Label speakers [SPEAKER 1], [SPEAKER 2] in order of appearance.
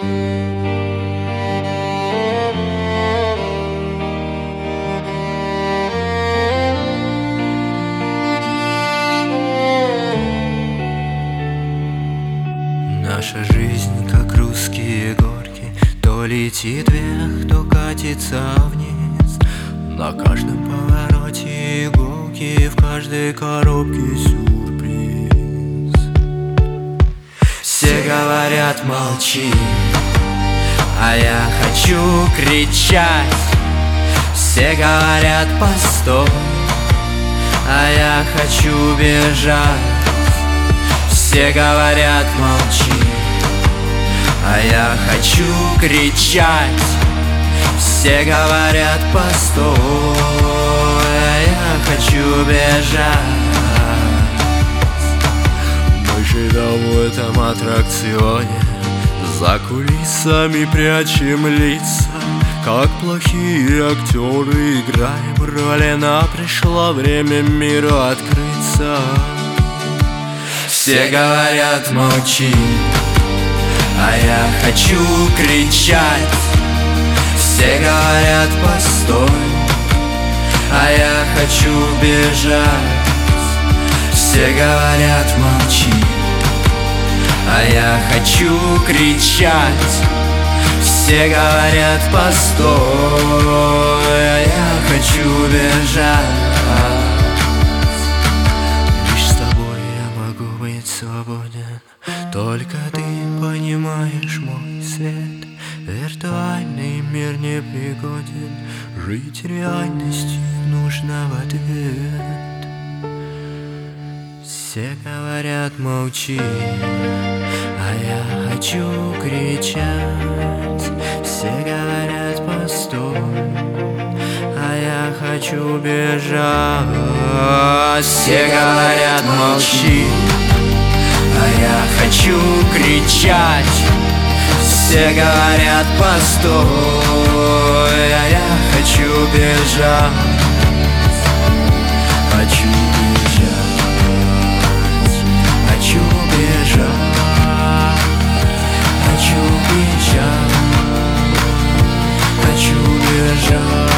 [SPEAKER 1] Наша жизнь, как русские горки, то летит вверх, то катится вниз. На каждом повороте иголки, в каждой коробке сюрприз. Все говорят молчи, а я хочу кричать. Все говорят постой, а я хочу бежать. Все говорят молчи, а я хочу кричать. Все говорят постой, а я хочу бежать. Мы живем в этом аттракционе, за кулисами прячем лица, как плохие актеры играем роли, но пришло время миру открыться. Все говорят молчи, а я хочу кричать. Все говорят постой, а я хочу бежать. Все говорят молчи, а я хочу кричать. Все говорят постой, а я хочу бежать. Свободен, только ты понимаешь мой свет. Виртуальный мир не пригоден, жить реальностью нужно в ответ. Все говорят молчи, а я хочу кричать. Все говорят постой, а я хочу бежать. Все говорят молчи, а я хочу кричать. Все говорят постой, а я хочу бежать. Хочу бежать, хочу бежать, хочу бежать, хочу бежать.